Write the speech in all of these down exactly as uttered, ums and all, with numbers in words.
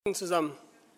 Zusammen.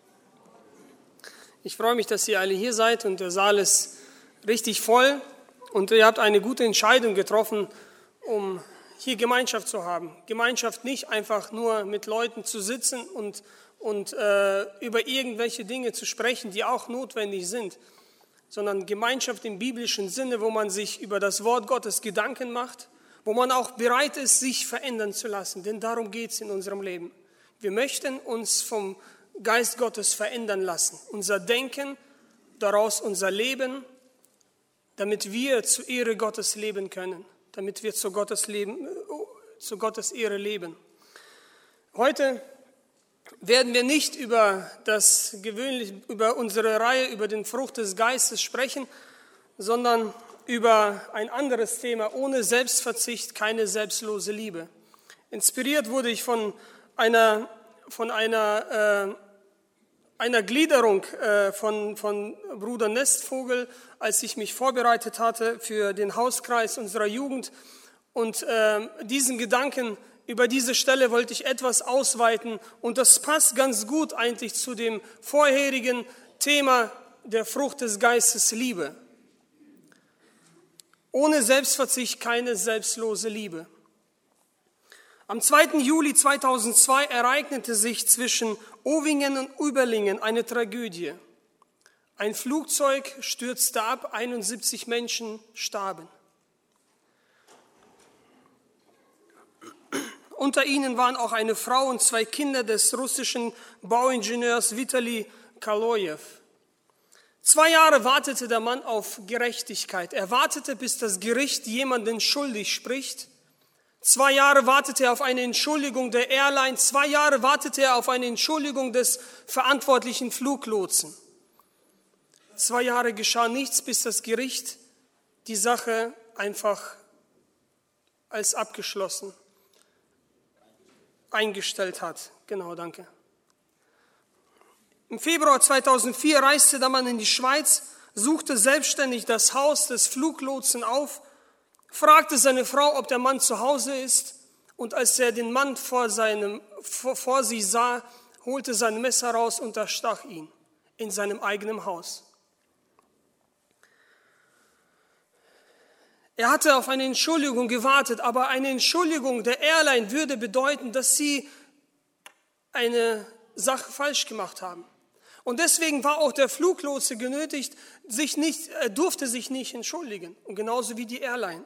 Ich freue mich, dass ihr alle hier seid und der Saal ist richtig voll und ihr habt eine gute Entscheidung getroffen, um hier Gemeinschaft zu haben. Gemeinschaft nicht einfach nur mit Leuten zu sitzen und, und äh, über irgendwelche Dinge zu sprechen, die auch notwendig sind, sondern Gemeinschaft im biblischen Sinne, wo man sich über das Wort Gottes Gedanken macht, wo man auch bereit ist, sich verändern zu lassen, denn darum geht es in unserem Leben. Wir möchten uns vom Geist Gottes verändern lassen, unser Denken, daraus unser Leben, damit wir zur Ehre Gottes leben können, damit wir zu Gottes, Leben, zu Gottes Ehre leben. Heute werden wir nicht über, das gewöhnlich, über unsere Reihe über den Frucht des Geistes sprechen, sondern über ein anderes Thema, ohne Selbstverzicht keine selbstlose Liebe. Inspiriert wurde ich von einer, von einer, äh, einer Gliederung äh, von, von Bruder Nestvogel, als ich mich vorbereitet hatte für den Hauskreis unserer Jugend. Und äh, diesen Gedanken über diese Stelle wollte ich etwas ausweiten. Und das passt ganz gut eigentlich zu dem vorherigen Thema der Frucht des Geistes, Liebe. Ohne Selbstverzicht keine selbstlose Liebe. Am zweiten Juli zweitausendzwei ereignete sich zwischen Ovingen und Überlingen eine Tragödie. Ein Flugzeug stürzte ab, einundsiebzig Menschen starben. Unter ihnen waren auch eine Frau und zwei Kinder des russischen Bauingenieurs Vitali Kalojew. Zwei Jahre wartete der Mann auf Gerechtigkeit. Er wartete, bis das Gericht jemanden schuldig spricht. Zwei Jahre wartete er auf eine Entschuldigung der Airline. Zwei Jahre wartete er auf eine Entschuldigung des verantwortlichen Fluglotsen. Zwei Jahre geschah nichts, bis das Gericht die Sache einfach als abgeschlossen eingestellt hat. Genau, danke. Im Februar zweitausendvier reiste der Mann in die Schweiz, suchte selbstständig das Haus des Fluglotsen auf, fragte seine Frau, ob der Mann zu Hause ist, und als er den Mann vor, seinem, vor, vor sie sah, holte sein Messer raus und erstach ihn in seinem eigenen Haus. Er hatte auf eine Entschuldigung gewartet, aber eine Entschuldigung der Airline würde bedeuten, dass sie eine Sache falsch gemacht haben. Und deswegen war auch der Fluglotse genötigt, sich nicht, er durfte sich nicht entschuldigen, und genauso wie die Airline.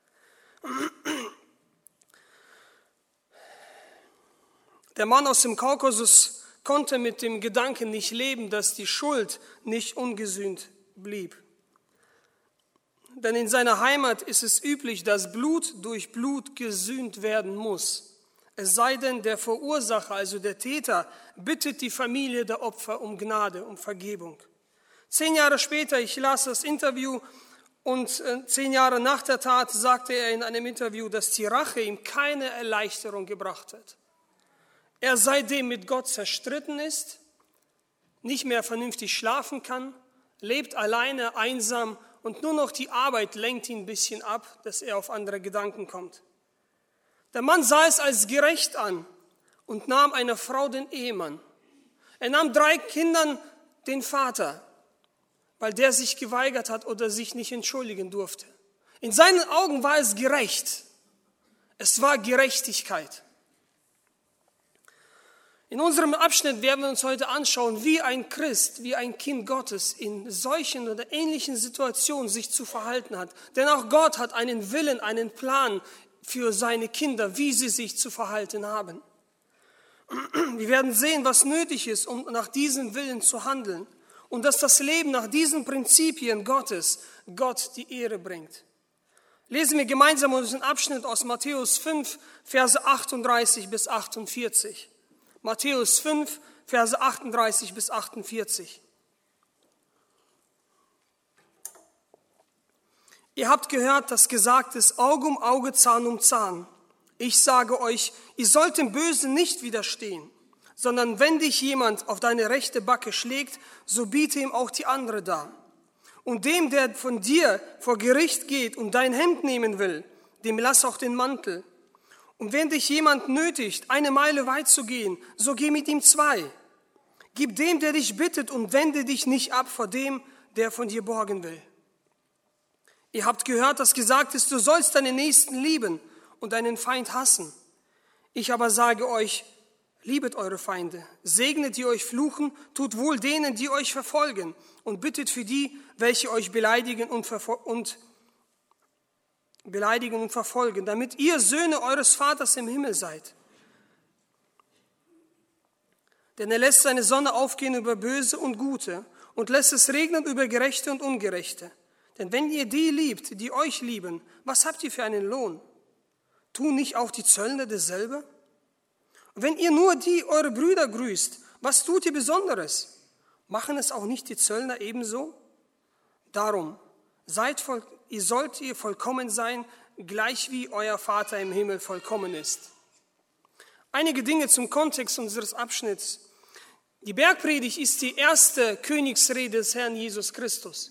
Der Mann aus dem Kaukasus konnte mit dem Gedanken nicht leben, dass die Schuld nicht ungesühnt blieb. Denn in seiner Heimat ist es üblich, dass Blut durch Blut gesühnt werden muss. Es sei denn, der Verursacher, also der Täter, bittet die Familie der Opfer um Gnade, um Vergebung. Zehn Jahre später, ich las das Interview, und zehn Jahre nach der Tat sagte er in einem Interview, dass die Rache ihm keine Erleichterung gebracht hat. Er seitdem mit Gott zerstritten ist, nicht mehr vernünftig schlafen kann, lebt alleine, einsam, und nur noch die Arbeit lenkt ihn ein bisschen ab, dass er auf andere Gedanken kommt. Der Mann sah es als gerecht an und nahm einer Frau den Ehemann. Er nahm drei Kindern den Vater, weil der sich geweigert hat oder sich nicht entschuldigen durfte. In seinen Augen war es gerecht. Es war Gerechtigkeit. In unserem Abschnitt werden wir uns heute anschauen, wie ein Christ, wie ein Kind Gottes in solchen oder ähnlichen Situationen sich zu verhalten hat. Denn auch Gott hat einen Willen, einen Plan für seine Kinder, wie sie sich zu verhalten haben. Wir werden sehen, was nötig ist, um nach diesem Willen zu handeln. Und dass das Leben nach diesen Prinzipien Gottes Gott die Ehre bringt. Lesen wir gemeinsam unseren Abschnitt aus Matthäus fünf, Verse achtunddreißig bis achtundvierzig. Matthäus fünf, Verse achtunddreißig bis achtundvierzig. Ihr habt gehört, dass gesagt ist, Auge um Auge, Zahn um Zahn. Ich sage euch, ihr sollt dem Bösen nicht widerstehen, sondern wenn dich jemand auf deine rechte Backe schlägt, so biete ihm auch die andere dar. Und dem, der von dir vor Gericht geht und dein Hemd nehmen will, dem lass auch den Mantel. Und wenn dich jemand nötigt, eine Meile weit zu gehen, so geh mit ihm zwei. Gib dem, der dich bittet, und wende dich nicht ab vor dem, der von dir borgen will. Ihr habt gehört, dass gesagt ist, du sollst deinen Nächsten lieben und deinen Feind hassen. Ich aber sage euch, liebet eure Feinde, segnet die euch fluchen, tut wohl denen, die euch verfolgen, und bittet für die, welche euch beleidigen und, verfol- und, beleidigen und verfolgen, damit ihr Söhne eures Vaters im Himmel seid. Denn er lässt seine Sonne aufgehen über Böse und Gute und lässt es regnen über Gerechte und Ungerechte. Denn wenn ihr die liebt, die euch lieben, was habt ihr für einen Lohn? Tun nicht auch die Zöllner dasselbe? Und wenn ihr nur die eure Brüder grüßt, was tut ihr Besonderes? Machen es auch nicht die Zöllner ebenso? Darum, seid voll, ihr sollt ihr vollkommen sein, gleich wie euer Vater im Himmel vollkommen ist. Einige Dinge zum Kontext unseres Abschnitts. Die Bergpredigt ist die erste Königsrede des Herrn Jesus Christus.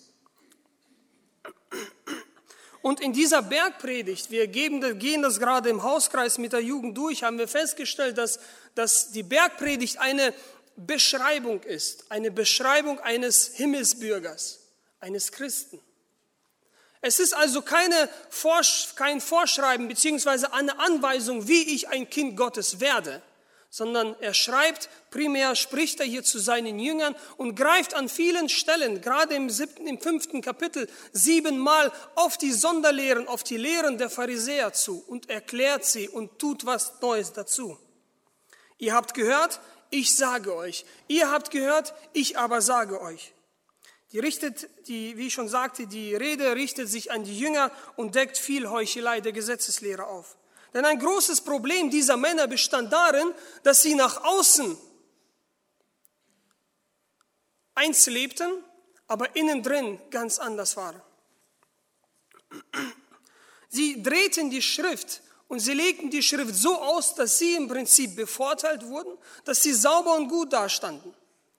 Und in dieser Bergpredigt, wir geben, gehen das gerade im Hauskreis mit der Jugend durch, haben wir festgestellt, dass, dass die Bergpredigt eine Beschreibung ist, eine Beschreibung eines Himmelsbürgers, eines Christen. Es ist also keine, kein Vorschreiben bzw. eine Anweisung, wie ich ein Kind Gottes werde, sondern er schreibt, primär spricht er hier zu seinen Jüngern und greift an vielen Stellen, gerade im siebten, im fünften Kapitel, siebenmal auf die Sonderlehren, auf die Lehren der Pharisäer zu und erklärt sie und tut was Neues dazu. Ihr habt gehört, ich sage euch. Ihr habt gehört, ich aber sage euch. Die richtet, die, wie ich schon sagte, die Rede richtet sich an die Jünger und deckt viel Heuchelei der Gesetzeslehre auf. Denn ein großes Problem dieser Männer bestand darin, dass sie nach außen eins lebten, aber innen drin ganz anders waren. Sie drehten die Schrift und sie legten die Schrift so aus, dass sie im Prinzip bevorteilt wurden, dass sie sauber und gut dastanden.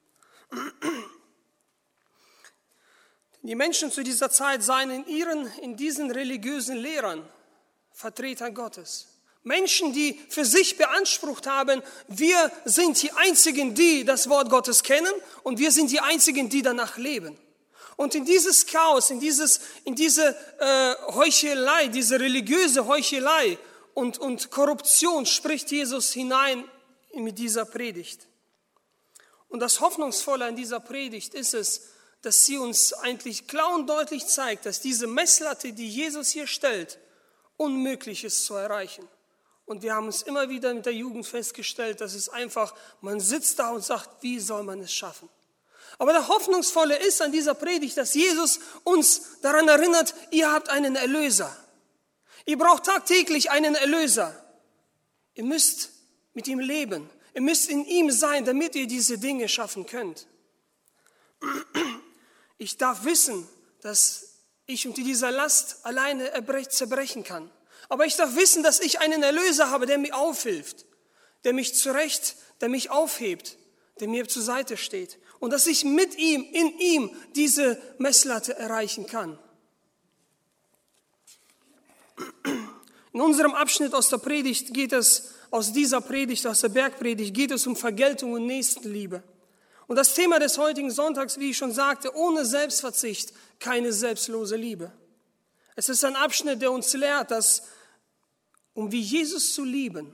Die Menschen zu dieser Zeit seien in ihren, in diesen religiösen Lehrern Vertreter Gottes. Menschen, die für sich beansprucht haben, wir sind die Einzigen, die das Wort Gottes kennen und wir sind die Einzigen, die danach leben. Und in dieses Chaos, in, dieses, in diese äh, Heuchelei, diese religiöse Heuchelei und, und Korruption spricht Jesus hinein mit dieser Predigt. Und das Hoffnungsvolle an dieser Predigt ist es, dass sie uns eigentlich klar und deutlich zeigt, dass diese Messlatte, die Jesus hier stellt, unmöglich ist zu erreichen. Und wir haben es immer wieder mit der Jugend festgestellt, dass es einfach, man sitzt da und sagt, wie soll man es schaffen? Aber der Hoffnungsvolle ist an dieser Predigt, dass Jesus uns daran erinnert, ihr habt einen Erlöser. Ihr braucht tagtäglich einen Erlöser. Ihr müsst mit ihm leben. Ihr müsst in ihm sein, damit ihr diese Dinge schaffen könnt. Ich darf wissen, dass ich unter dieser Last alleine zerbrechen kann. Aber ich darf wissen, dass ich einen Erlöser habe, der mir aufhilft, der mich zurecht, der mich aufhebt, der mir zur Seite steht. Und dass ich mit ihm, in ihm diese Messlatte erreichen kann. In unserem Abschnitt aus der Predigt geht es, aus dieser Predigt, aus der Bergpredigt, geht es um Vergeltung und Nächstenliebe. Und das Thema des heutigen Sonntags, wie ich schon sagte, ohne Selbstverzicht keine selbstlose Liebe. Es ist ein Abschnitt, der uns lehrt, dass, um wie Jesus zu lieben,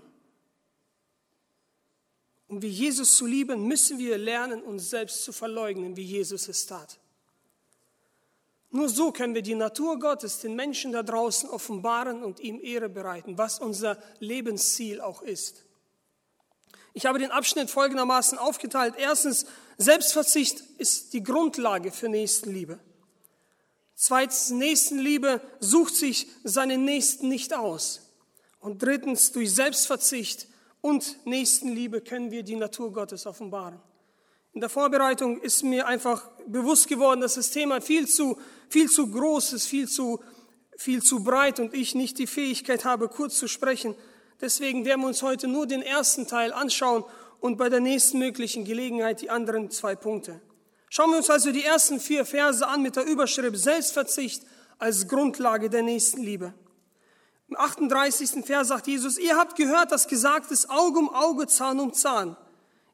um wie Jesus zu lieben, müssen wir lernen, uns selbst zu verleugnen, wie Jesus es tat. Nur so können wir die Natur Gottes den Menschen da draußen offenbaren und ihm Ehre bereiten, was unser Lebensziel auch ist. Ich habe den Abschnitt folgendermaßen aufgeteilt. Erstens, Selbstverzicht ist die Grundlage für Nächstenliebe. Zweitens, Nächstenliebe sucht sich seinen Nächsten nicht aus. Und drittens, durch Selbstverzicht und Nächstenliebe können wir die Natur Gottes offenbaren. In der Vorbereitung ist mir einfach bewusst geworden, dass das Thema viel zu, viel zu groß ist, viel zu, viel zu breit und ich nicht die Fähigkeit habe, kurz zu sprechen. Deswegen werden wir uns heute nur den ersten Teil anschauen und bei der nächsten möglichen Gelegenheit die anderen zwei Punkte. Schauen wir uns also die ersten vier Verse an mit der Überschrift Selbstverzicht als Grundlage der Nächstenliebe. Im achtunddreißigsten Vers sagt Jesus, ihr habt gehört, dass gesagt ist, Auge um Auge, Zahn um Zahn.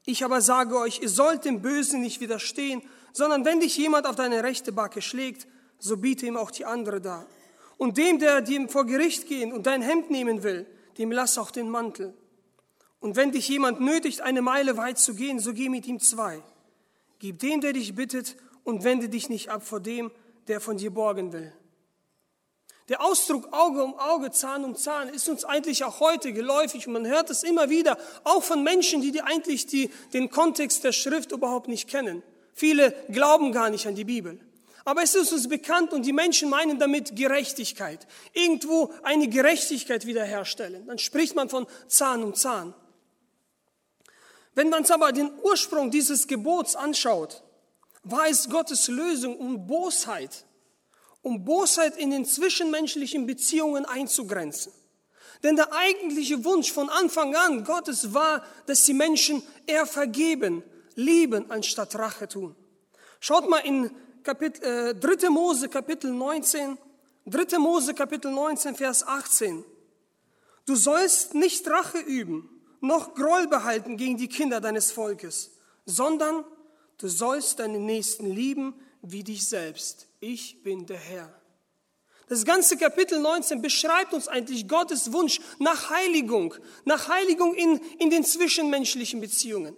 Ich aber sage euch, ihr sollt dem Bösen nicht widerstehen, sondern wenn dich jemand auf deine rechte Backe schlägt, so biete ihm auch die andere dar. Und dem, der dir vor Gericht gehen und dein Hemd nehmen will, dem lass auch den Mantel. Und wenn dich jemand nötigt, eine Meile weit zu gehen, so geh mit ihm zwei. Gib dem, der dich bittet, und wende dich nicht ab vor dem, der von dir borgen will. Der Ausdruck Auge um Auge, Zahn um Zahn ist uns eigentlich auch heute geläufig und man hört es immer wieder, auch von Menschen, die, die eigentlich die, den Kontext der Schrift überhaupt nicht kennen. Viele glauben gar nicht an die Bibel. Aber es ist uns bekannt und die Menschen meinen damit Gerechtigkeit. Irgendwo eine Gerechtigkeit wiederherstellen. Dann spricht man von Zahn um Zahn. Wenn man uns aber den Ursprung dieses Gebots anschaut, war es Gottes Lösung, um Bosheit, um Bosheit in den zwischenmenschlichen Beziehungen einzugrenzen. Denn der eigentliche Wunsch von Anfang an Gottes war, dass die Menschen eher vergeben, lieben, anstatt Rache tun. Schaut mal in Kapitel, äh, dritte Mose, Kapitel neunzehn, dritte Mose, Kapitel neunzehn, Vers achtzehn. Du sollst nicht Rache üben, noch Groll behalten gegen die Kinder deines Volkes, sondern du sollst deinen Nächsten lieben wie dich selbst. Ich bin der Herr. Das ganze Kapitel neunzehn beschreibt uns eigentlich Gottes Wunsch nach Heiligung, nach Heiligung in, in den zwischenmenschlichen Beziehungen,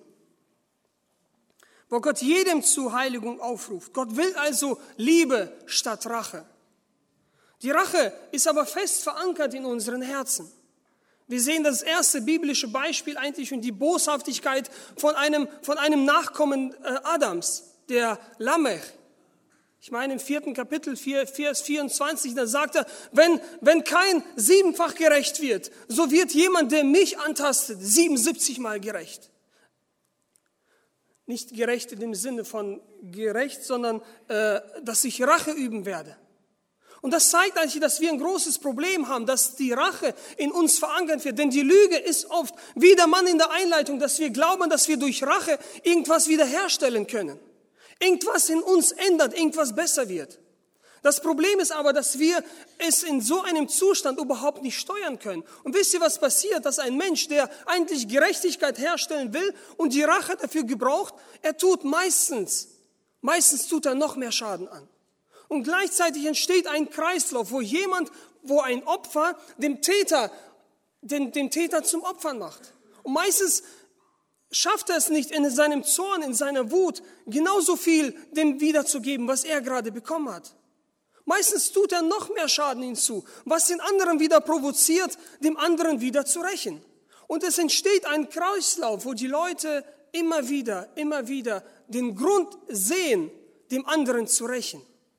wo Gott jedem zu Heiligung aufruft. Gott will also Liebe statt Rache. Die Rache ist aber fest verankert in unseren Herzen. Wir sehen das erste biblische Beispiel eigentlich und die Boshaftigkeit von einem, von einem Nachkommen äh, Adams, der Lamech. Ich meine im vierten Kapitel, vier, Vers vierundzwanzig, da sagt er, wenn, wenn kein siebenfach gerecht wird, so wird jemand, der mich antastet, siebenundsiebzig Mal gerecht. Nicht gerecht in dem Sinne von gerecht, sondern äh, dass ich Rache üben werde. Und das zeigt eigentlich, dass wir ein großes Problem haben, dass die Rache in uns verankert wird. Denn die Lüge ist oft, wie der Mann in der Einleitung, dass wir glauben, dass wir durch Rache irgendwas wiederherstellen können. Irgendwas in uns ändert, irgendwas besser wird. Das Problem ist aber, dass wir es in so einem Zustand überhaupt nicht steuern können. Und wisst ihr, was passiert? Dass ein Mensch, der eigentlich Gerechtigkeit herstellen will und die Rache dafür gebraucht, er tut meistens, meistens tut er noch mehr Schaden an. Und gleichzeitig entsteht ein Kreislauf, wo jemand, wo ein Opfer dem Täter, den, den Täter zum Opfer macht. Und meistens schafft er es nicht, in seinem Zorn, in seiner Wut, genauso viel dem wiederzugeben, was er gerade bekommen hat. Meistens tut er noch mehr Schaden hinzu, was den anderen wieder provoziert, dem anderen wieder zu rächen. Und es entsteht ein Kreislauf, wo die Leute immer wieder, immer wieder den Grund sehen, dem anderen zu rächen.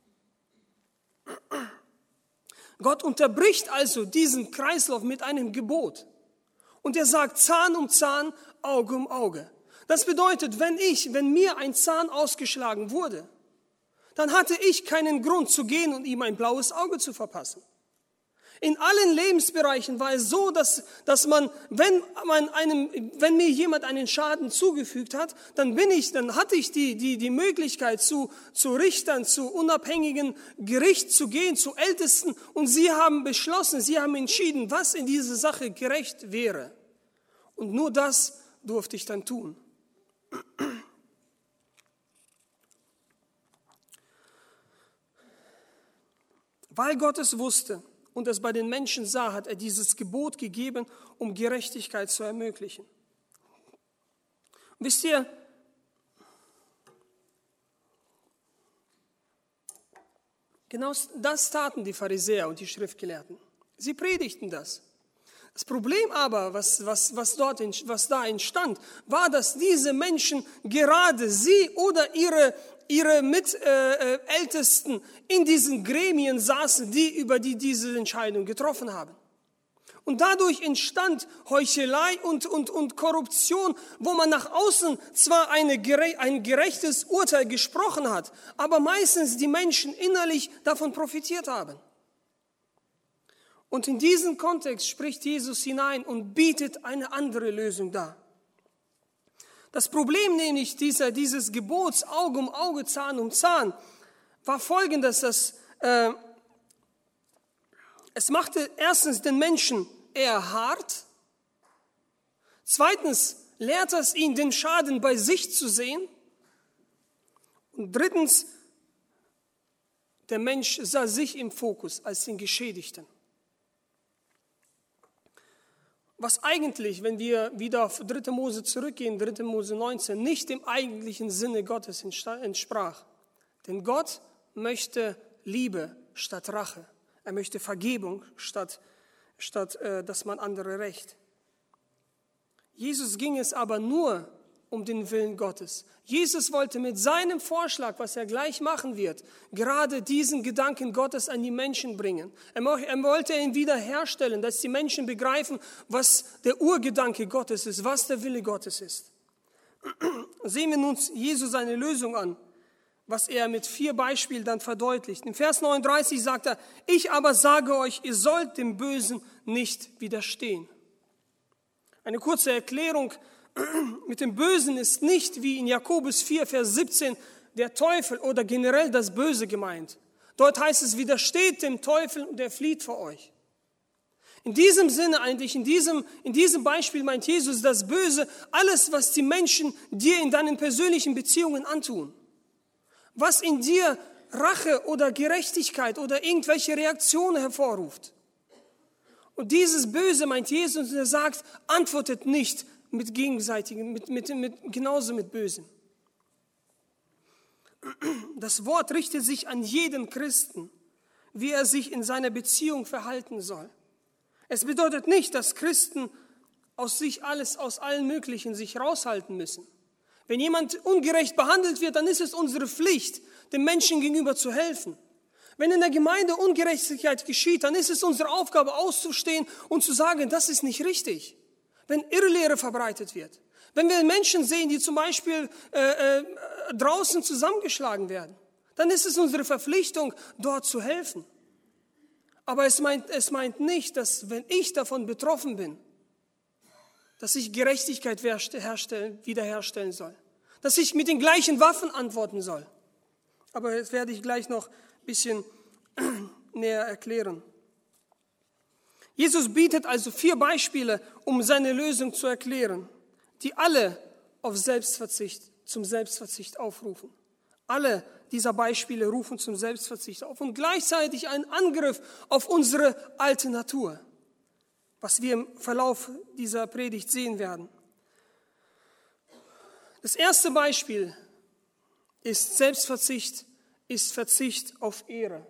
Gott unterbricht also diesen Kreislauf mit einem Gebot. Und er sagt Zahn um Zahn, Auge um Auge. Das bedeutet, wenn ich, wenn mir ein Zahn ausgeschlagen wurde, dann hatte ich keinen Grund zu gehen und ihm ein blaues Auge zu verpassen. In allen Lebensbereichen war es so, dass, dass man, wenn man einem, wenn mir jemand einen Schaden zugefügt hat, dann bin ich, dann hatte ich die, die, die Möglichkeit zu, zu Richtern, zu unabhängigen Gericht zu gehen, zu Ältesten, und sie haben beschlossen, sie haben entschieden, was in dieser Sache gerecht wäre. Und nur das durfte ich dann tun. Weil Gott es wusste und es bei den Menschen sah, hat er dieses Gebot gegeben, um Gerechtigkeit zu ermöglichen. Wisst ihr, genau das taten die Pharisäer und die Schriftgelehrten. Sie predigten das. Das Problem aber, was, was, was, dort, was da entstand, war, dass diese Menschen, gerade sie oder ihre, ihre Mitältesten in diesen Gremien saßen, die über die diese Entscheidung getroffen haben. Und dadurch entstand Heuchelei und, und, und Korruption, wo man nach außen zwar eine, ein gerechtes Urteil gesprochen hat, aber meistens die Menschen innerlich davon profitiert haben. Und in diesen Kontext spricht Jesus hinein und bietet eine andere Lösung dar. Das Problem nämlich dieser, dieses Gebots Auge um Auge, Zahn um Zahn war folgendes, dass äh, es machte erstens den Menschen eher hart, zweitens lehrt es ihn, den Schaden bei sich zu sehen. Und drittens, der Mensch sah sich im Fokus als den Geschädigten. Was eigentlich, wenn wir wieder auf dritte Mose zurückgehen, dritte Mose neunzehn, nicht dem eigentlichen Sinne Gottes entsprach. Denn Gott möchte Liebe statt Rache. Er möchte Vergebung statt, statt äh, dass man andere rächt. Jesus ging es aber nur um den Willen Gottes. Jesus wollte mit seinem Vorschlag, was er gleich machen wird, gerade diesen Gedanken Gottes an die Menschen bringen. Er wollte ihn wiederherstellen, dass die Menschen begreifen, was der Urgedanke Gottes ist, was der Wille Gottes ist. Sehen wir nun Jesus seine Lösung an, was er mit vier Beispielen dann verdeutlicht. In Vers neununddreißig sagt er, ich aber sage euch, ihr sollt dem Bösen nicht widerstehen. Eine kurze Erklärung mit dem Bösen ist nicht wie in Jakobus vier, Vers siebzehn, der Teufel oder generell das Böse gemeint. Dort heißt es, widersteht dem Teufel und er flieht vor euch. In diesem Sinne eigentlich, in diesem, in diesem Beispiel meint Jesus das Böse, alles, was die Menschen dir in deinen persönlichen Beziehungen antun. Was in dir Rache oder Gerechtigkeit oder irgendwelche Reaktionen hervorruft. Und dieses Böse meint Jesus, und er sagt, antwortet nicht mit gegenseitigen, mit, mit, mit, genauso mit Bösem. Das Wort richtet sich an jeden Christen, wie er sich in seiner Beziehung verhalten soll. Es bedeutet nicht, dass Christen aus sich alles, aus allen Möglichen sich raushalten müssen. Wenn jemand ungerecht behandelt wird, dann ist es unsere Pflicht, dem Menschen gegenüber zu helfen. Wenn in der Gemeinde Ungerechtigkeit geschieht, dann ist es unsere Aufgabe auszustehen und zu sagen, das ist nicht richtig. Wenn Irrlehre verbreitet wird, wenn wir Menschen sehen, die zum Beispiel äh, äh, draußen zusammengeschlagen werden, dann ist es unsere Verpflichtung, dort zu helfen. Aber es meint, es meint nicht, dass wenn ich davon betroffen bin, dass ich Gerechtigkeit wiederherstellen soll, dass ich mit den gleichen Waffen antworten soll. Aber das werde ich gleich noch ein bisschen näher erklären. Jesus bietet also vier Beispiele, um seine Lösung zu erklären, die alle auf Selbstverzicht, zum Selbstverzicht aufrufen. Alle dieser Beispiele rufen zum Selbstverzicht auf und gleichzeitig einen Angriff auf unsere alte Natur, was wir im Verlauf dieser Predigt sehen werden. Das erste Beispiel ist Selbstverzicht, ist Verzicht auf Ehre.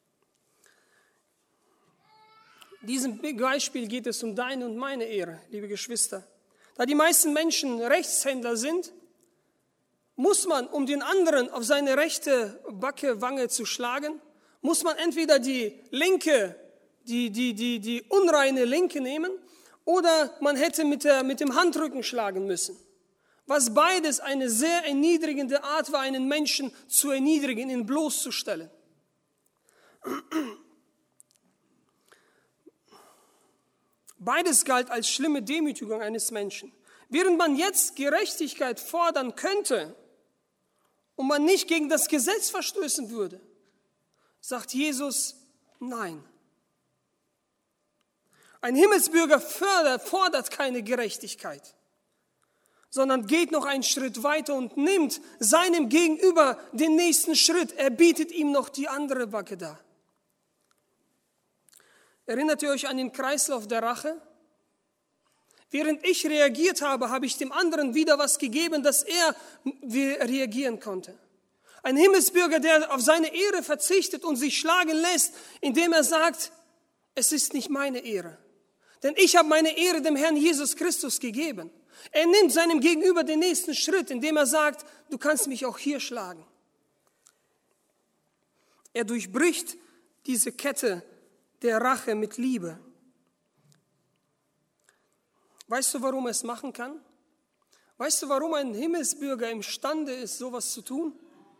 In diesem Beispiel geht es um deine und meine Ehre, liebe Geschwister. Da die meisten Menschen Rechtshändler sind, muss man, um den anderen auf seine rechte Backe, Wange zu schlagen, muss man entweder die linke, die, die, die, die unreine Linke nehmen oder man hätte mit, der, mit dem Handrücken schlagen müssen. Was beides eine sehr erniedrigende Art war, einen Menschen zu erniedrigen, ihn bloßzustellen. Beides galt als schlimme Demütigung eines Menschen. Während man jetzt Gerechtigkeit fordern könnte und man nicht gegen das Gesetz verstößen würde, sagt Jesus, nein. Ein Himmelsbürger fordert, fordert keine Gerechtigkeit, sondern geht noch einen Schritt weiter und nimmt seinem Gegenüber den nächsten Schritt. Er bietet ihm noch die andere Backe dar. Erinnert ihr euch an den Kreislauf der Rache? Während ich reagiert habe, habe ich dem anderen wieder was gegeben, dass er reagieren konnte. Ein Himmelsbürger, der auf seine Ehre verzichtet und sich schlagen lässt, indem er sagt, es ist nicht meine Ehre. Denn ich habe meine Ehre dem Herrn Jesus Christus gegeben. Er nimmt seinem Gegenüber den nächsten Schritt, indem er sagt, du kannst mich auch hier schlagen. Er durchbricht diese Kette der Rache mit Liebe. Weißt du, warum er es machen kann? Weißt du, warum ein Himmelsbürger imstande ist, sowas zu tun?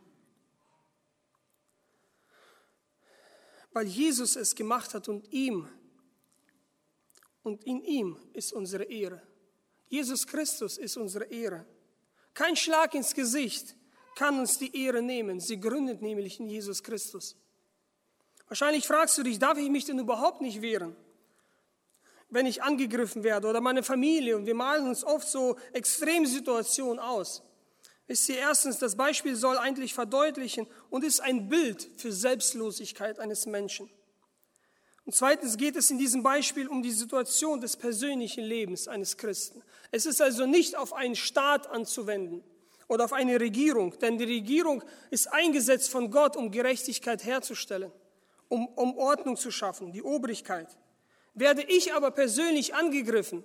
Weil Jesus es gemacht hat und ihm und in ihm ist unsere Ehre. Jesus Christus ist unsere Ehre. Kein Schlag ins Gesicht kann uns die Ehre nehmen. Sie gründet nämlich in Jesus Christus. Wahrscheinlich fragst du dich, darf ich mich denn überhaupt nicht wehren? wenn ich angegriffen werde oder meine Familie. Und wir malen uns oft so Extremsituationen aus. Wisst ihr, erstens, das Beispiel soll eigentlich verdeutlichen und ist ein Bild für Selbstlosigkeit eines Menschen. Und zweitens geht es in diesem Beispiel um die Situation des persönlichen Lebens eines Christen. Es ist also nicht auf einen Staat anzuwenden oder auf eine Regierung, denn die Regierung ist eingesetzt von Gott, um Gerechtigkeit herzustellen, um, um Ordnung zu schaffen, die Obrigkeit. Werde ich aber persönlich angegriffen,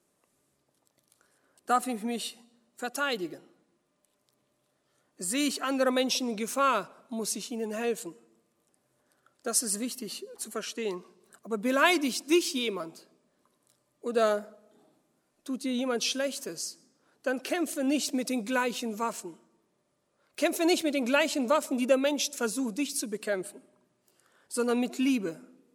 darf ich mich verteidigen. Sehe ich andere Menschen in Gefahr, muss ich ihnen helfen. Das ist wichtig zu verstehen. Aber beleidigt dich jemand oder tut dir jemand Schlechtes, dann kämpfe nicht mit den gleichen Waffen. Kämpfe nicht mit den gleichen Waffen, die der Mensch versucht, dich zu bekämpfen, sondern mit Liebe.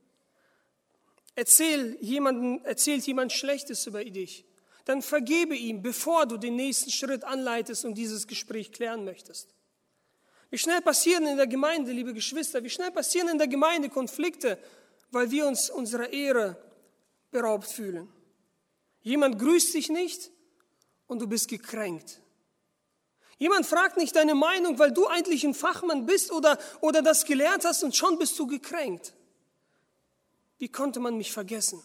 Erzähl jemanden, erzählt jemand Schlechtes über dich, dann vergebe ihm, bevor du den nächsten Schritt anleitest und dieses Gespräch klären möchtest. Wie schnell passieren in der Gemeinde, liebe Geschwister, wie schnell passieren in der Gemeinde Konflikte, weil wir uns unserer Ehre beraubt fühlen. Jemand grüßt dich nicht und du bist gekränkt. Jemand fragt nicht deine Meinung, weil du eigentlich ein Fachmann bist oder, oder das gelehrt hast und schon bist du gekränkt. Wie konnte man mich vergessen?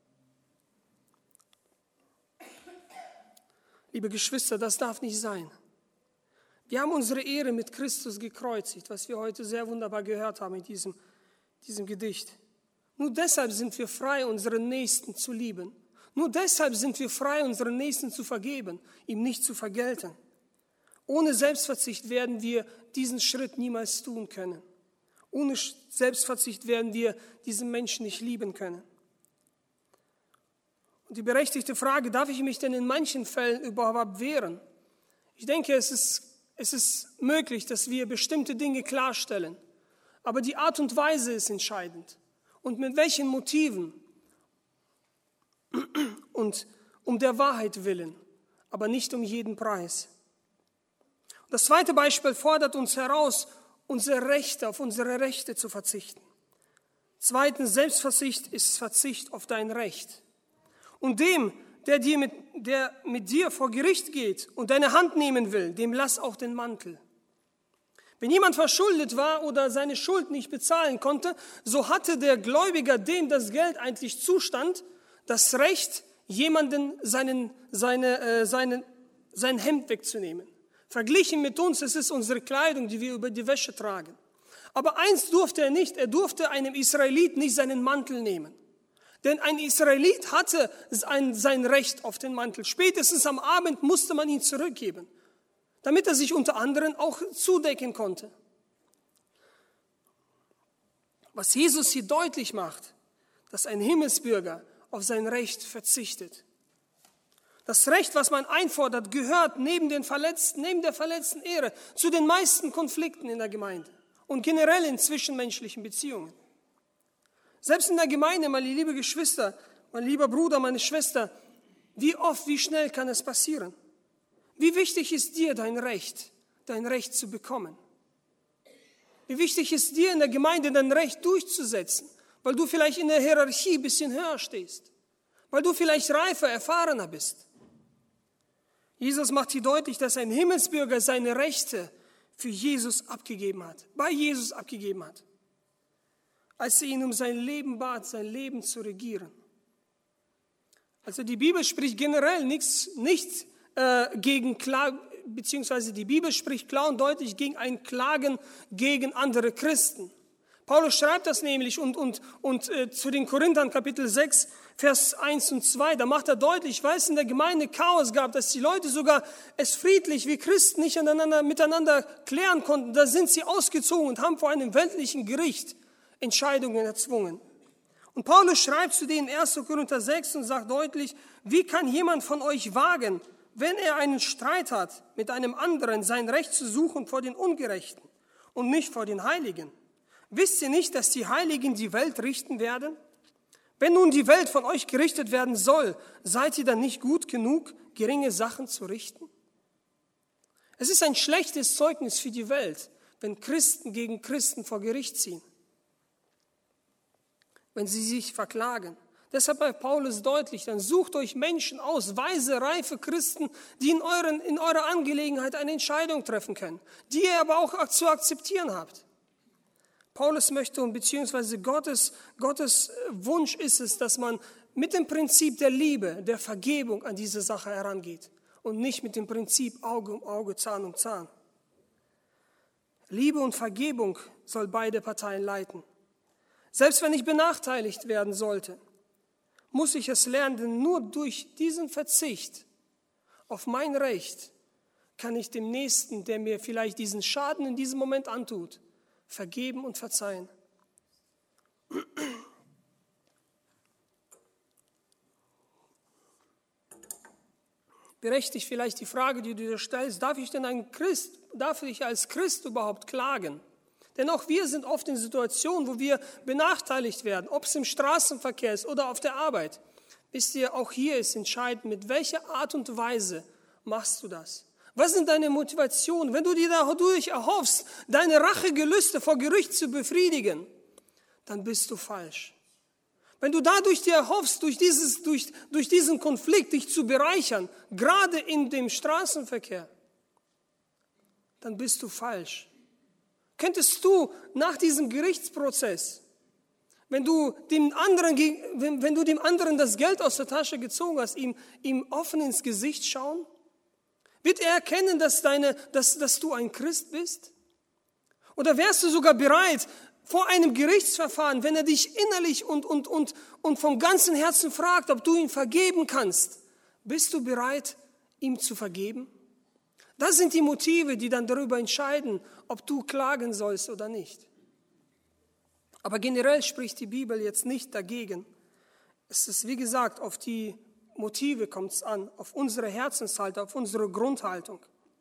Liebe Geschwister, das darf nicht sein. Wir haben unsere Ehre mit Christus gekreuzigt, was wir heute sehr wunderbar gehört haben in diesem, diesem Gedicht. Nur deshalb sind wir frei, unseren Nächsten zu lieben. Nur deshalb sind wir frei, unseren Nächsten zu vergeben, ihm nicht zu vergelten. Ohne Selbstverzicht werden wir diesen Schritt niemals tun können. Ohne Selbstverzicht werden wir diesen Menschen nicht lieben können. Und die berechtigte Frage, darf ich mich denn in manchen Fällen überhaupt wehren? Ich denke, es ist, es ist möglich, dass wir bestimmte Dinge klarstellen. Aber die Art und Weise ist entscheidend. Und mit welchen Motiven? Und um der Wahrheit willen, aber nicht um jeden Preis. Das zweite Beispiel fordert uns heraus, unsere Rechte, auf unsere Rechte zu verzichten. Zweitens, Selbstverzicht ist Verzicht auf dein Recht. Und dem, der, dir mit, der mit dir vor Gericht geht und deine Hand nehmen will, dem lass auch den Mantel. Wenn jemand verschuldet war oder seine Schuld nicht bezahlen konnte, so hatte der Gläubiger, dem das Geld eigentlich zustand, das Recht, jemanden seinen, seine, äh, seinen, sein Hemd wegzunehmen. Verglichen mit uns, es ist unsere Kleidung, die wir über die Wäsche tragen. Aber eins durfte er nicht, er durfte einem Israelit nicht seinen Mantel nehmen. Denn ein Israelit hatte sein, sein Recht auf den Mantel. Spätestens am Abend musste man ihn zurückgeben, damit er sich unter anderem auch zudecken konnte. Was Jesus hier deutlich macht, dass ein Himmelsbürger auf sein Recht verzichtet. Das Recht, was man einfordert, gehört neben den Verletzten, neben der verletzten Ehre zu den meisten Konflikten in der Gemeinde und generell in zwischenmenschlichen Beziehungen. Selbst in der Gemeinde, meine liebe Geschwister, mein lieber Bruder, meine Schwester, wie oft, wie schnell kann es passieren? Wie wichtig ist dir dein Recht, dein Recht zu bekommen? Wie wichtig ist dir in der Gemeinde dein Recht durchzusetzen, weil du vielleicht in der Hierarchie ein bisschen höher stehst, weil du vielleicht reifer, erfahrener bist. Jesus macht hier deutlich, dass ein Himmelsbürger seine Rechte für Jesus abgegeben hat, bei Jesus abgegeben hat, als er ihn um sein Leben bat, sein Leben zu regieren. Also die Bibel spricht generell nichts, nicht äh, gegen Klagen, beziehungsweise die Bibel spricht klar und deutlich gegen ein Klagen gegen andere Christen. Paulus schreibt das nämlich und, und, und äh, zu den Korinthern Kapitel sechs, Vers eins und zwei, da macht er deutlich, weil es in der Gemeinde Chaos gab, dass die Leute sogar es friedlich wie Christen nicht aneinander, miteinander klären konnten, da sind sie ausgezogen und haben vor einem weltlichen Gericht Entscheidungen erzwungen. Und Paulus schreibt zu denen erster Korinther sechs und sagt deutlich, wie kann jemand von euch wagen, wenn er einen Streit hat mit einem anderen, sein Recht zu suchen vor den Ungerechten und nicht vor den Heiligen? Wisst ihr nicht, dass die Heiligen die Welt richten werden? Wenn nun die Welt von euch gerichtet werden soll, seid ihr dann nicht gut genug, geringe Sachen zu richten? Es ist ein schlechtes Zeugnis für die Welt, wenn Christen gegen Christen vor Gericht ziehen, wenn sie sich verklagen. Deshalb bei Paulus deutlich, dann sucht euch Menschen aus, weise, reife Christen, die in, euren, in eurer Angelegenheit eine Entscheidung treffen können, die ihr aber auch zu akzeptieren habt. Paulus möchte und beziehungsweise Gottes, Gottes Wunsch ist es, dass man mit dem Prinzip der Liebe, der Vergebung an diese Sache herangeht und nicht mit dem Prinzip Auge um Auge, Zahn um Zahn. Liebe und Vergebung soll beide Parteien leiten. Selbst wenn ich benachteiligt werden sollte, muss ich es lernen, denn nur durch diesen Verzicht auf mein Recht kann ich dem Nächsten, der mir vielleicht diesen Schaden in diesem Moment antut, vergeben und verzeihen. Berechtigt vielleicht die Frage, die du dir stellst, darf ich denn ein Christ, darf ich als Christ überhaupt klagen? Denn auch wir sind oft in Situationen, wo wir benachteiligt werden, ob es im Straßenverkehr ist oder auf der Arbeit. Wisst ihr, auch hier ist entscheidend, mit welcher Art und Weise machst du das? Was sind deine Motivationen? Wenn du dir dadurch erhoffst, deine Rachegelüste vor Gericht zu befriedigen, dann bist du falsch. Wenn du dadurch dir erhoffst, durch, dieses, durch, durch diesen Konflikt dich zu bereichern, gerade in dem Straßenverkehr, dann bist du falsch. Könntest du nach diesem Gerichtsprozess, wenn du dem anderen, wenn, wenn du dem anderen das Geld aus der Tasche gezogen hast, ihm, ihm offen ins Gesicht schauen? Wird er erkennen, dass, deine, dass, dass du ein Christ bist? Oder wärst du sogar bereit, vor einem Gerichtsverfahren, wenn er dich innerlich und, und, und, und vom ganzen Herzen fragt, ob du ihm vergeben kannst, bist du bereit, ihm zu vergeben? Das sind die Motive, die dann darüber entscheiden, ob du klagen sollst oder nicht. Aber generell spricht die Bibel jetzt nicht dagegen. Es ist, wie gesagt, auf die Motive kommt es an, auf unsere Herzenshaltung, auf unsere Grundhaltung.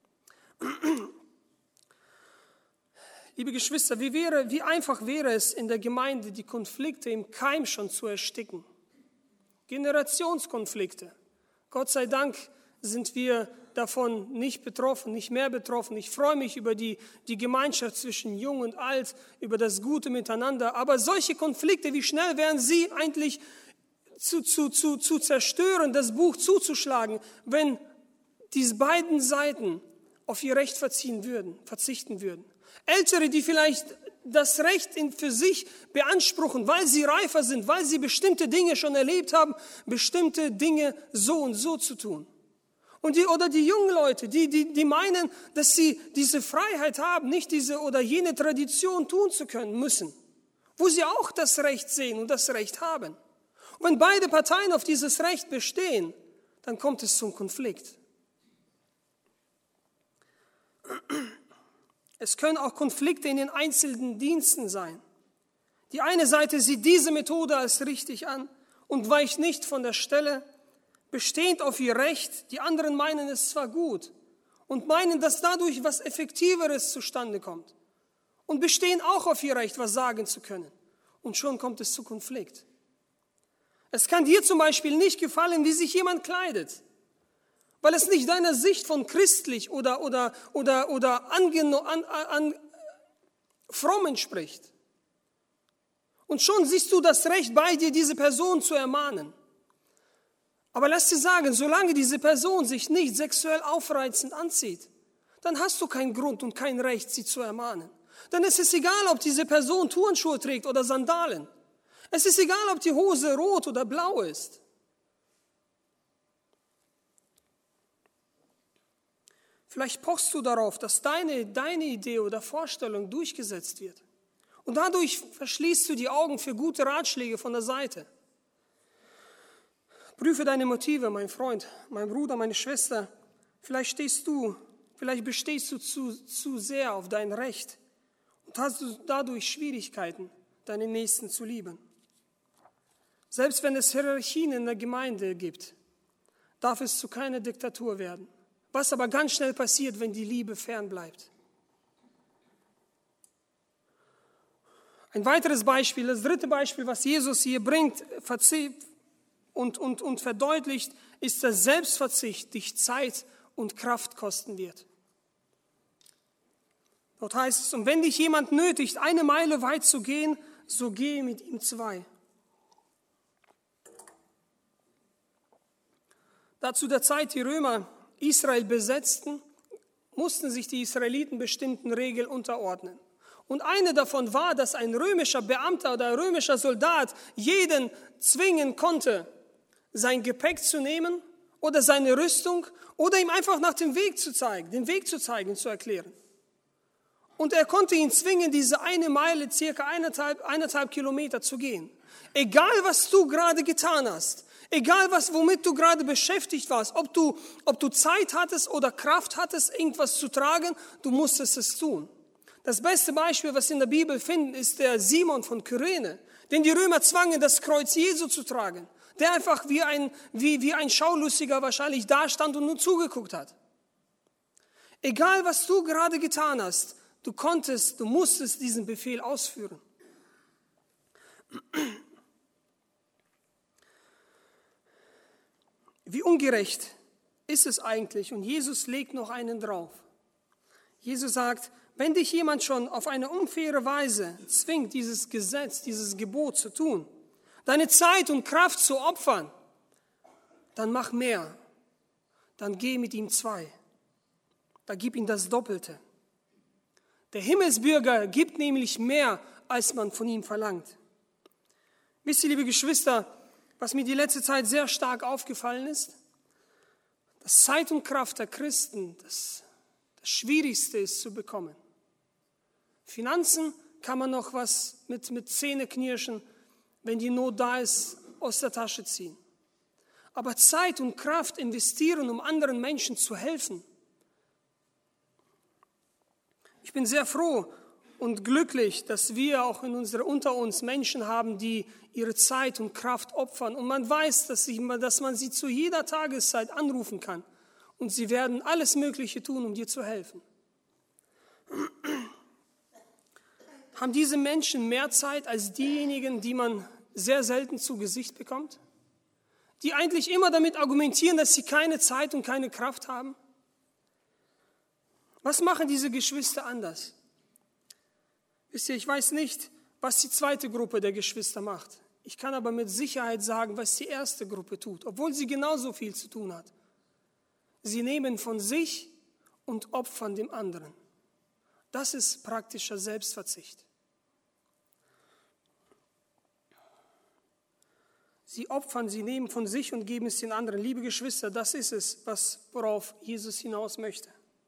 Liebe Geschwister, wie, wäre, wie einfach wäre es in der Gemeinde, die Konflikte im Keim schon zu ersticken? Generationskonflikte. Gott sei Dank sind wir davon nicht betroffen, nicht mehr betroffen. Ich freue mich über die, die Gemeinschaft zwischen Jung und Alt, über das Gute miteinander. Aber solche Konflikte, wie schnell wären sie eigentlich zu, zu, zu, zu zerstören, das Buch zuzuschlagen, wenn diese beiden Seiten auf ihr Recht verziehen würden, verzichten würden. Ältere, die vielleicht das Recht in, für sich beanspruchen, weil sie reifer sind, weil sie bestimmte Dinge schon erlebt haben, bestimmte Dinge so und so zu tun. Und die, oder die jungen Leute, die, die, die meinen, dass sie diese Freiheit haben, nicht diese oder jene Tradition tun zu können müssen, wo sie auch das Recht sehen und das Recht haben. Und wenn beide Parteien auf dieses Recht bestehen, dann kommt es zum Konflikt. Es können auch Konflikte in den einzelnen Diensten sein. Die eine Seite sieht diese Methode als richtig an und weicht nicht von der Stelle, bestehend auf ihr Recht. Die anderen meinen es zwar gut und meinen, dass dadurch was Effektiveres zustande kommt und bestehen auch auf ihr Recht, was sagen zu können. Und schon kommt es zu Konflikt. Es kann dir zum Beispiel nicht gefallen, wie sich jemand kleidet, weil es nicht deiner Sicht von christlich oder, oder, oder, oder angeno, an, an, fromm entspricht. Und schon siehst du das Recht bei dir, diese Person zu ermahnen. Aber lass dir sagen, solange diese Person sich nicht sexuell aufreizend anzieht, dann hast du keinen Grund und kein Recht, sie zu ermahnen. Dann ist es egal, ob diese Person Turnschuhe trägt oder Sandalen. Es ist egal, ob die Hose rot oder blau ist. Vielleicht pochst du darauf, dass deine, deine Idee oder Vorstellung durchgesetzt wird. Und dadurch verschließt du die Augen für gute Ratschläge von der Seite. Prüfe deine Motive, mein Freund, mein Bruder, meine Schwester. Vielleicht stehst du, vielleicht bestehst du zu, zu sehr auf dein Recht und hast du dadurch Schwierigkeiten, deinen Nächsten zu lieben. Selbst wenn es Hierarchien in der Gemeinde gibt, darf es zu keiner Diktatur werden. Was aber ganz schnell passiert, wenn die Liebe fern bleibt. Ein weiteres Beispiel, das dritte Beispiel, was Jesus hier bringt und, und, und verdeutlicht, ist, dass Selbstverzicht dich Zeit und Kraft kosten wird. Dort heißt es, und wenn dich jemand nötigt, eine Meile weit zu gehen, so gehe mit ihm zwei. Da zu der Zeit die Römer Israel besetzten, mussten sich die Israeliten bestimmten Regeln unterordnen. Und eine davon war, dass ein römischer Beamter oder ein römischer Soldat jeden zwingen konnte, sein Gepäck zu nehmen oder seine Rüstung oder ihm einfach nach dem Weg zu zeigen, den Weg zu zeigen, zu erklären. Und er konnte ihn zwingen, diese eine Meile, circa eineinhalb, eineinhalb Kilometer zu gehen. Egal, was du gerade getan hast, egal, was, womit du gerade beschäftigt warst, ob du, ob du Zeit hattest oder Kraft hattest, irgendwas zu tragen, du musstest es tun. Das beste Beispiel, was wir in der Bibel finden, ist der Simon von Kyrene, den die Römer zwangen, das Kreuz Jesu zu tragen, der einfach wie ein, wie, wie ein Schaulustiger wahrscheinlich da stand und nur zugeguckt hat. Egal, was du gerade getan hast, du konntest, du musstest diesen Befehl ausführen. Wie ungerecht ist es eigentlich? Und Jesus legt noch einen drauf. Jesus sagt, wenn dich jemand schon auf eine unfaire Weise zwingt, dieses Gesetz, dieses Gebot zu tun, deine Zeit und Kraft zu opfern, dann mach mehr. Dann geh mit ihm zwei. Da gib ihm das Doppelte. Der Himmelsbürger gibt nämlich mehr, als man von ihm verlangt. Wisst ihr, liebe Geschwister, was mir die letzte Zeit sehr stark aufgefallen ist? Dass Zeit und Kraft der Christen das, das Schwierigste ist zu bekommen. Finanzen kann man noch was mit, mit Zähneknirschen, wenn die Not da ist, aus der Tasche ziehen. Aber Zeit und Kraft investieren, um anderen Menschen zu helfen. Ich bin sehr froh und glücklich, dass wir auch in unserer, unter uns Menschen haben, die ihre Zeit und Kraft opfern. Und man weiß, dass, sie, dass man sie zu jeder Tageszeit anrufen kann. Und sie werden alles Mögliche tun, um dir zu helfen. Haben diese Menschen mehr Zeit als diejenigen, die man sehr selten zu Gesicht bekommt? Die eigentlich immer damit argumentieren, dass sie keine Zeit und keine Kraft haben? Was machen diese Geschwister anders? Wisst ihr, ich weiß nicht, was die zweite Gruppe der Geschwister macht. Ich kann aber mit Sicherheit sagen, was die erste Gruppe tut, obwohl sie genauso viel zu tun hat. Sie nehmen von sich und opfern dem anderen. Das ist praktischer Selbstverzicht. Sie opfern, sie nehmen von sich und geben es den anderen. Liebe Geschwister, das ist es, was, worauf Jesus hinaus möchte.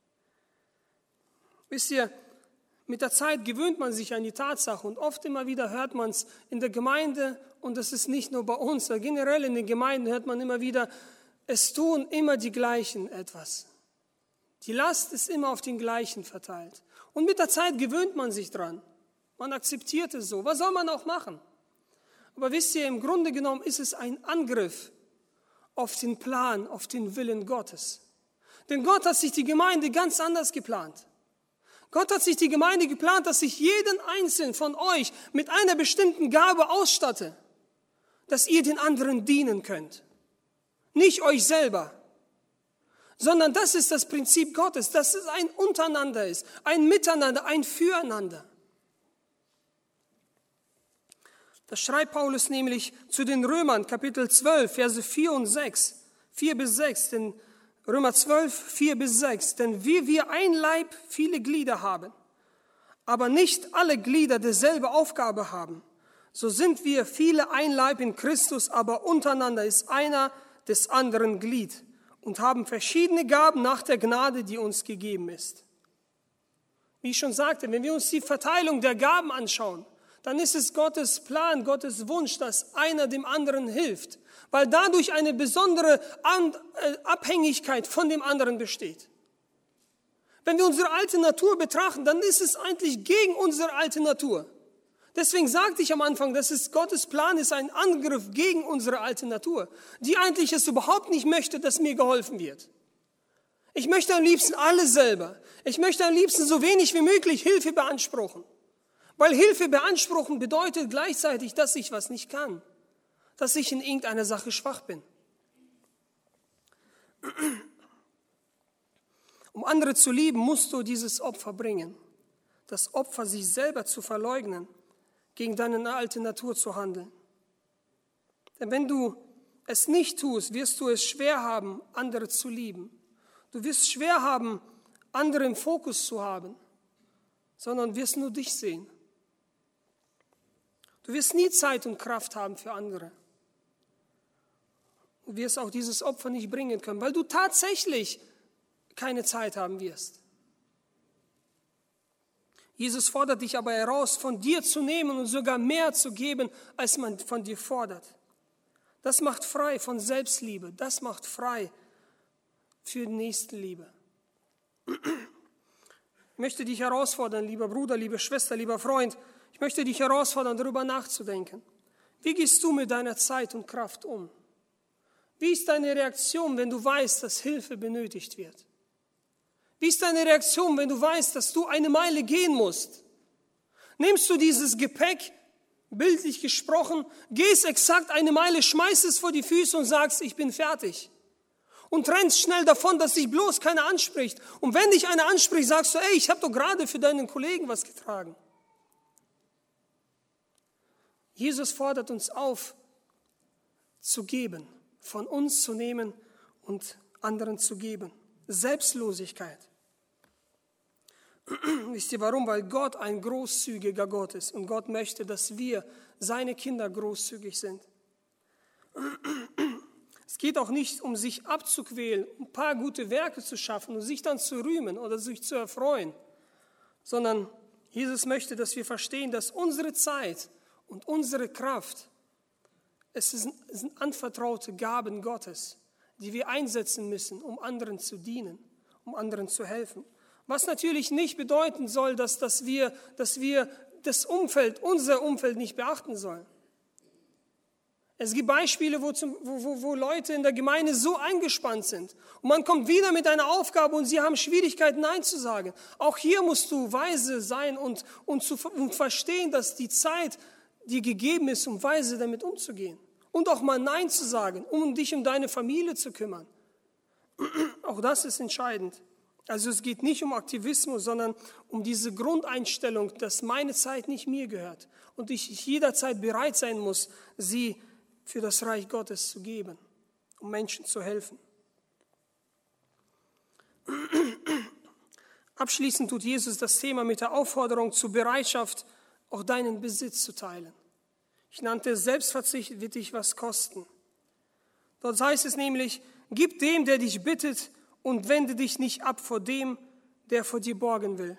Wisst ihr, mit der Zeit gewöhnt man sich an die Tatsache und oft immer wieder hört man es in der Gemeinde, und das ist nicht nur bei uns, sondern generell in den Gemeinden hört man immer wieder, es tun immer die Gleichen etwas. Die Last ist immer auf den Gleichen verteilt. Und mit der Zeit gewöhnt man sich dran. Man akzeptiert es so. Was soll man auch machen? Aber wisst ihr, im Grunde genommen ist es ein Angriff auf den Plan, auf den Willen Gottes. Denn Gott hat sich die Gemeinde ganz anders geplant. Gott hat sich die Gemeinde geplant, dass ich jeden einzelnen von euch mit einer bestimmten Gabe ausstatte, dass ihr den anderen dienen könnt. Nicht euch selber, sondern das ist das Prinzip Gottes, dass es ein Untereinander ist, ein Miteinander, ein Füreinander. Das schreibt Paulus nämlich zu den Römern, Kapitel zwölf, Verse vier und sechs, vier bis sechs, denn Römer zwölf, vier bis sechs, denn wie wir ein Leib viele Glieder haben, aber nicht alle Glieder dieselbe Aufgabe haben, so sind wir viele ein Leib in Christus, aber untereinander ist einer des anderen Glied und haben verschiedene Gaben nach der Gnade, die uns gegeben ist. Wie ich schon sagte, wenn wir uns die Verteilung der Gaben anschauen, dann ist es Gottes Plan, Gottes Wunsch, dass einer dem anderen hilft, weil dadurch eine besondere Abhängigkeit von dem anderen besteht. Wenn wir unsere alte Natur betrachten, dann ist es eigentlich gegen unsere alte Natur. Deswegen sagte ich am Anfang, dass es Gottes Plan ist, ein Angriff gegen unsere alte Natur, die eigentlich es überhaupt nicht möchte, dass mir geholfen wird. Ich möchte am liebsten alles selber. Ich möchte am liebsten so wenig wie möglich Hilfe beanspruchen. Weil Hilfe beanspruchen bedeutet gleichzeitig, dass ich was nicht kann, dass ich in irgendeiner Sache schwach bin. Um andere zu lieben, musst du dieses Opfer bringen. Das Opfer, sich selber zu verleugnen, gegen deine alte Natur zu handeln. Denn wenn du es nicht tust, wirst du es schwer haben, andere zu lieben. Du wirst schwer haben, andere im Fokus zu haben, sondern wirst nur dich sehen. Du wirst nie Zeit und Kraft haben für andere. Du wirst auch dieses Opfer nicht bringen können, weil du tatsächlich keine Zeit haben wirst. Jesus fordert dich aber heraus, von dir zu nehmen und sogar mehr zu geben, als man von dir fordert. Das macht frei von Selbstliebe. Das macht frei für Nächstenliebe. Ich möchte dich herausfordern, lieber Bruder, liebe Schwester, lieber Freund. Ich möchte dich herausfordern, darüber nachzudenken. Wie gehst du mit deiner Zeit und Kraft um? Wie ist deine Reaktion, wenn du weißt, dass Hilfe benötigt wird? Wie ist deine Reaktion, wenn du weißt, dass du eine Meile gehen musst? Nimmst du dieses Gepäck, bildlich gesprochen, gehst exakt eine Meile, schmeißt es vor die Füße und sagst, ich bin fertig. Und rennst schnell davon, dass dich bloß keiner anspricht. Und wenn dich einer anspricht, sagst du, ey, ich habe doch gerade für deinen Kollegen was getragen. Jesus fordert uns auf, zu geben, von uns zu nehmen und anderen zu geben. Selbstlosigkeit. Wisst ihr warum? Weil Gott ein großzügiger Gott ist und Gott möchte, dass wir, seine Kinder, großzügig sind. Es geht auch nicht um sich abzuquälen, ein paar gute Werke zu schaffen und sich dann zu rühmen oder sich zu erfreuen, sondern Jesus möchte, dass wir verstehen, dass unsere Zeit und unsere Kraft, es sind, es sind anvertraute Gaben Gottes, die wir einsetzen müssen, um anderen zu dienen, um anderen zu helfen. Was natürlich nicht bedeuten soll, dass, dass, wir, dass wir das Umfeld, unser Umfeld nicht beachten sollen. Es gibt Beispiele, wo, zum, wo, wo, wo Leute in der Gemeinde so eingespannt sind und man kommt wieder mit einer Aufgabe und sie haben Schwierigkeiten, Nein zu sagen. Auch hier musst du weise sein und, und, zu, und verstehen, dass die Zeit dir gegeben ist, um weise damit umzugehen. Und auch mal Nein zu sagen, um dich um deine Familie zu kümmern. Auch das ist entscheidend. Also es geht nicht um Aktivismus, sondern um diese Grundeinstellung, dass meine Zeit nicht mir gehört und ich jederzeit bereit sein muss, sie für das Reich Gottes zu geben, um Menschen zu helfen. Abschließend tut Jesus das Thema mit der Aufforderung zur Bereitschaft, auch deinen Besitz zu teilen. Ich nannte Selbstverzicht wird dich was kosten. Dort heißt es nämlich, gib dem, der dich bittet, und wende dich nicht ab vor dem, der vor dir borgen will.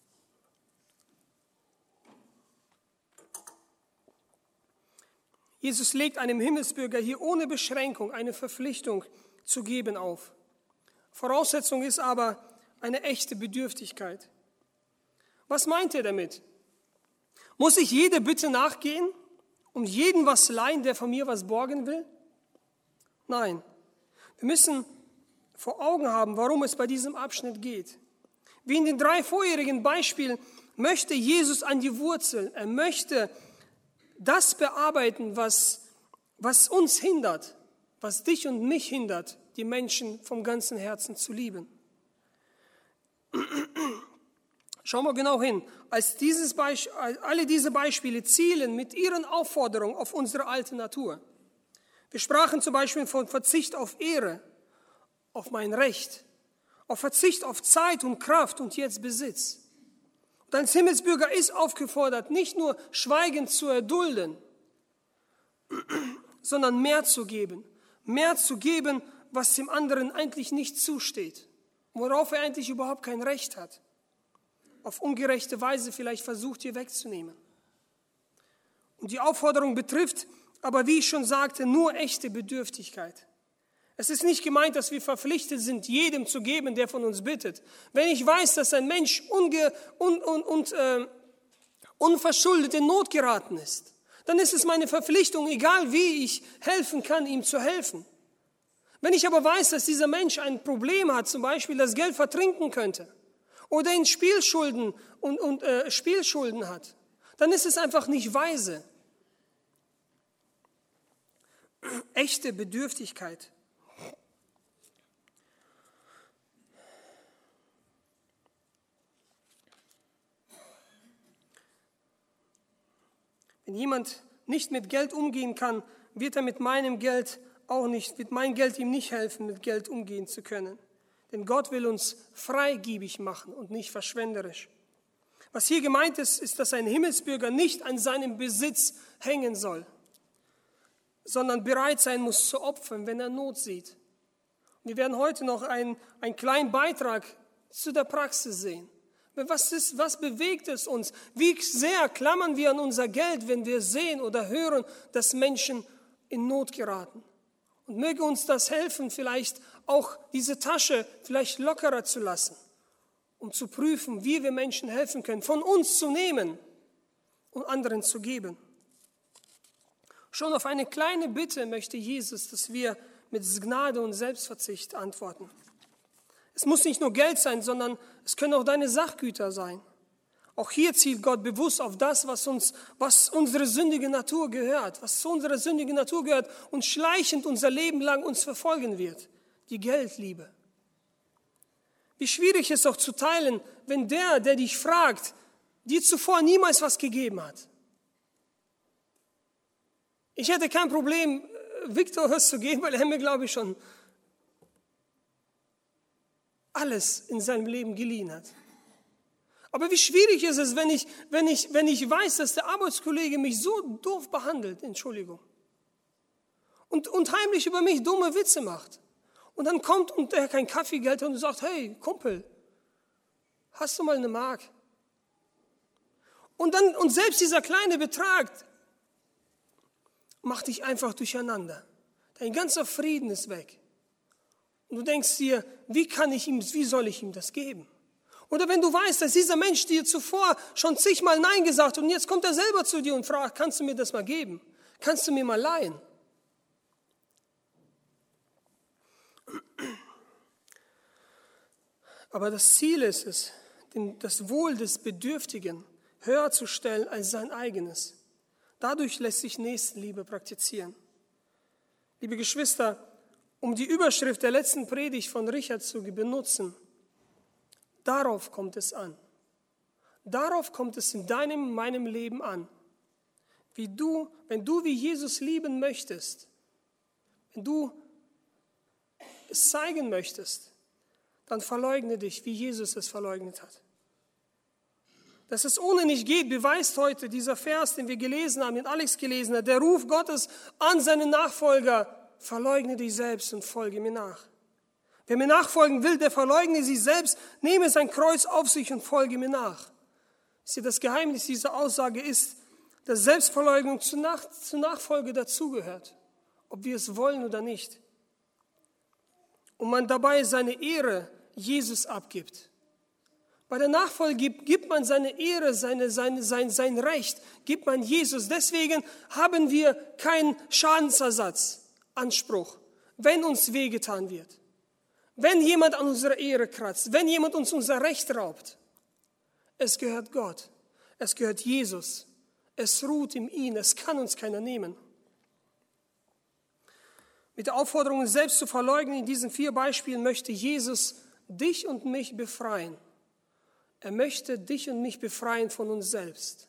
Jesus legt einem Himmelsbürger hier ohne Beschränkung eine Verpflichtung zu geben auf. Voraussetzung ist aber eine echte Bedürftigkeit. Was meint er damit? Muss ich jede Bitte nachgehen und jeden was leihen, der von mir was borgen will? Nein, wir müssen vor Augen haben, warum es bei diesem Abschnitt geht. Wie in den drei vorherigen Beispielen möchte Jesus an die Wurzel, er möchte das bearbeiten, was, was uns hindert, was dich und mich hindert, die Menschen vom ganzen Herzen zu lieben. Schauen wir genau hin. Als dieses Beisp- alle diese Beispiele zielen mit ihren Aufforderungen auf unsere alte Natur. Wir sprachen zum Beispiel von Verzicht auf Ehre, auf mein Recht, auf Verzicht auf Zeit und Kraft und jetzt Besitz. Und als Himmelsbürger ist aufgefordert, nicht nur schweigend zu erdulden, sondern mehr zu geben. Mehr zu geben, was dem anderen eigentlich nicht zusteht, worauf er eigentlich überhaupt kein Recht hat. Auf ungerechte Weise vielleicht versucht, hier wegzunehmen. Und die Aufforderung betrifft aber, wie ich schon sagte, nur echte Bedürftigkeit. Es ist nicht gemeint, dass wir verpflichtet sind, jedem zu geben, der von uns bittet. Wenn ich weiß, dass ein Mensch unge, un, un, und, äh, unverschuldet in Not geraten ist, dann ist es meine Verpflichtung, egal wie ich helfen kann, ihm zu helfen. Wenn ich aber weiß, dass dieser Mensch ein Problem hat, zum Beispiel das Geld vertrinken könnte oder in Spielschulden, und, und, äh, Spielschulden hat, dann ist es einfach nicht weise. Echte Bedürftigkeit. Wenn jemand nicht mit Geld umgehen kann, wird er mit meinem Geld auch nicht, wird mein Geld ihm nicht helfen, mit Geld umgehen zu können. Denn Gott will uns freigebig machen und nicht verschwenderisch. Was hier gemeint ist, ist, dass ein Himmelsbürger nicht an seinem Besitz hängen soll, sondern bereit sein muss zu opfern, wenn er Not sieht. Wir werden heute noch einen, einen kleinen Beitrag zu der Praxis sehen. Was, ist, was bewegt es uns? Wie sehr klammern wir an unser Geld, wenn wir sehen oder hören, dass Menschen in Not geraten? Und möge uns das helfen, vielleicht auch diese Tasche vielleicht lockerer zu lassen, um zu prüfen, wie wir Menschen helfen können, von uns zu nehmen und anderen zu geben. Schon auf eine kleine Bitte möchte Jesus, dass wir mit Gnade und Selbstverzicht antworten. Es muss nicht nur Geld sein, sondern es können auch deine Sachgüter sein. Auch hier zielt Gott bewusst auf das, was uns, was unsere sündige Natur gehört, was zu unserer sündigen Natur gehört und schleichend unser Leben lang uns verfolgen wird, die Geldliebe. Wie schwierig es auch zu teilen, wenn der, der dich fragt, dir zuvor niemals was gegeben hat. Ich hätte kein Problem, Viktor was zu geben, weil er mir, glaube ich, schon alles in seinem Leben geliehen hat. Aber wie schwierig ist es, wenn ich, wenn ich, wenn ich weiß, dass der Arbeitskollege mich so doof behandelt, Entschuldigung, und, und heimlich über mich dumme Witze macht. Und dann kommt und er kein Kaffeegeld hat und sagt, hey, Kumpel, hast du mal eine Mark? Und, dann, und selbst dieser kleine Betrag macht dich einfach durcheinander. Dein ganzer Frieden ist weg. Und du denkst dir, wie kann ich ihm, wie soll ich ihm das geben? Oder wenn du weißt, dass dieser Mensch dir zuvor schon zigmal Nein gesagt hat und jetzt kommt er selber zu dir und fragt, kannst du mir das mal geben? Kannst du mir mal leihen? Aber das Ziel ist es, das Wohl des Bedürftigen höher zu stellen als sein eigenes. Dadurch lässt sich Nächstenliebe praktizieren. Liebe Geschwister, um die Überschrift der letzten Predigt von Richard zu benutzen, darauf kommt es an. Darauf kommt es in deinem, meinem Leben an. Wie du, wenn du wie Jesus lieben möchtest, wenn du es zeigen möchtest, dann verleugne dich, wie Jesus es verleugnet hat. Dass es ohne nicht geht, beweist heute dieser Vers, den wir gelesen haben, den Alex gelesen hat, der Ruf Gottes an seine Nachfolger, verleugne dich selbst und folge mir nach. Wer mir nachfolgen will, der verleugne sich selbst, nehme sein Kreuz auf sich und folge mir nach. Das Geheimnis dieser Aussage ist, dass Selbstverleugnung zur, Nach- zur Nachfolge dazugehört, ob wir es wollen oder nicht. Und man dabei seine Ehre Jesus abgibt. Bei der Nachfolge gibt, gibt man seine Ehre, seine, seine, sein, sein Recht, gibt man Jesus. Deswegen haben wir keinen Schadensersatzanspruch, wenn uns wehgetan wird. Wenn jemand an unserer Ehre kratzt, wenn jemand uns unser Recht raubt. Es gehört Gott, es gehört Jesus, es ruht in ihm, es kann uns keiner nehmen. Mit der Aufforderung, uns selbst zu verleugnen, in diesen vier Beispielen möchte Jesus dich und mich befreien. Er möchte dich und mich befreien von uns selbst.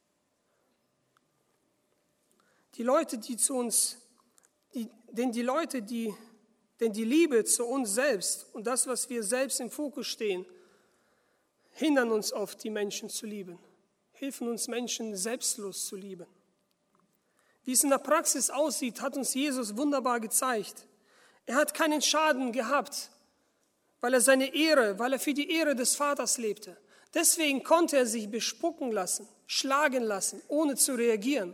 Die Leute, die zu uns, die, denn die Leute, die, denn die Liebe zu uns selbst und das, was wir selbst im Fokus stehen, hindern uns oft, die Menschen zu lieben, helfen uns Menschen selbstlos zu lieben. Wie es in der Praxis aussieht, hat uns Jesus wunderbar gezeigt. Er hat keinen Schaden gehabt, weil er seine Ehre, weil er für die Ehre des Vaters lebte. Deswegen konnte er sich bespucken lassen, schlagen lassen, ohne zu reagieren.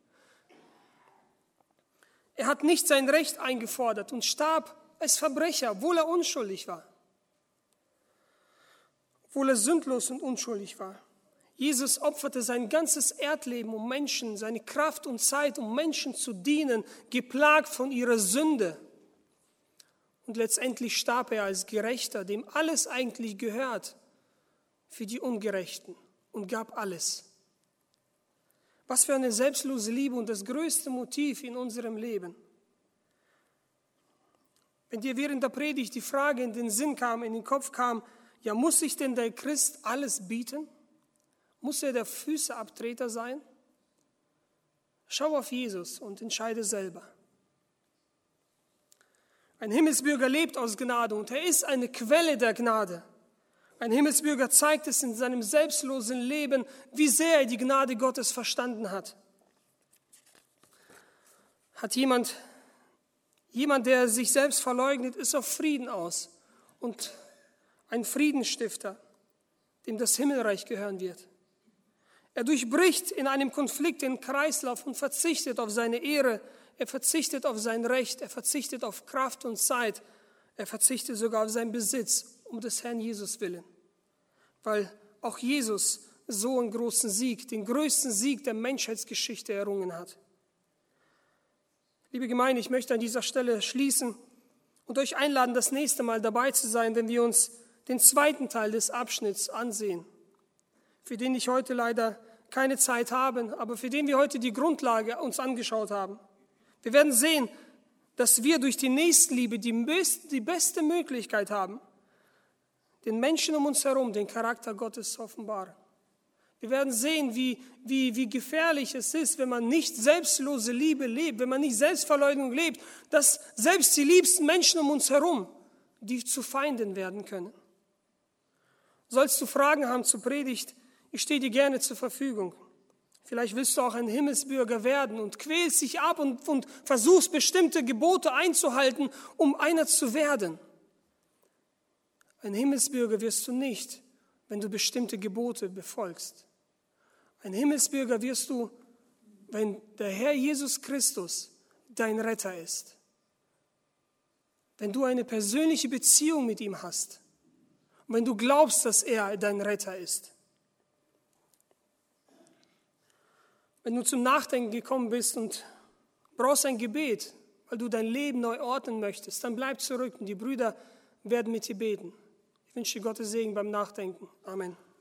Er hat nicht sein Recht eingefordert und starb als Verbrecher, obwohl er unschuldig war. Obwohl er sündlos und unschuldig war. Jesus opferte sein ganzes Erdleben, um Menschen, seine Kraft und Zeit, um Menschen zu dienen, geplagt von ihrer Sünde. Und letztendlich starb er als Gerechter, dem alles eigentlich gehört, für die Ungerechten und gab alles. Was für eine selbstlose Liebe und das größte Motiv in unserem Leben. Wenn dir während der Predigt die Frage in den Sinn kam, in den Kopf kam, ja, muss sich denn der Christ alles bieten? Muss er der Füßeabtreter sein? Schau auf Jesus und entscheide selber. Ein Himmelsbürger lebt aus Gnade und er ist eine Quelle der Gnade. Ein Himmelsbürger zeigt es in seinem selbstlosen Leben, wie sehr er die Gnade Gottes verstanden hat. Hat jemand, jemand, der sich selbst verleugnet, ist auf Frieden aus und ein Friedensstifter, dem das Himmelreich gehören wird. Er durchbricht in einem Konflikt den Kreislauf und verzichtet auf seine Ehre, er verzichtet auf sein Recht, er verzichtet auf Kraft und Zeit, er verzichtet sogar auf seinen Besitz, um des Herrn Jesus willen. Weil auch Jesus so einen großen Sieg, den größten Sieg der Menschheitsgeschichte errungen hat. Liebe Gemeinde, ich möchte an dieser Stelle schließen und euch einladen, das nächste Mal dabei zu sein, wenn wir uns den zweiten Teil des Abschnitts ansehen, für den ich heute leider keine Zeit habe, aber für den wir heute die Grundlage uns angeschaut haben. Wir werden sehen, dass wir durch die Nächstenliebe die beste Möglichkeit haben, den Menschen um uns herum den Charakter Gottes zu offenbaren. Wir werden sehen, wie, wie, wie gefährlich es ist, wenn man nicht selbstlose Liebe lebt, wenn man nicht Selbstverleugnung lebt, dass selbst die liebsten Menschen um uns herum, die zu Feinden werden können. Sollst du Fragen haben zur Predigt, ich stehe dir gerne zur Verfügung. Vielleicht willst du auch ein Himmelsbürger werden und quälst dich ab und, und versuchst bestimmte Gebote einzuhalten, um einer zu werden. Ein Himmelsbürger wirst du nicht, wenn du bestimmte Gebote befolgst. Ein Himmelsbürger wirst du, wenn der Herr Jesus Christus dein Retter ist. Wenn du eine persönliche Beziehung mit ihm hast. Und wenn du glaubst, dass er dein Retter ist. Wenn du zum Nachdenken gekommen bist und brauchst ein Gebet, weil du dein Leben neu ordnen möchtest, dann bleib zurück und die Brüder werden mit dir beten. Ich wünsche dir Gottes Segen beim Nachdenken. Amen.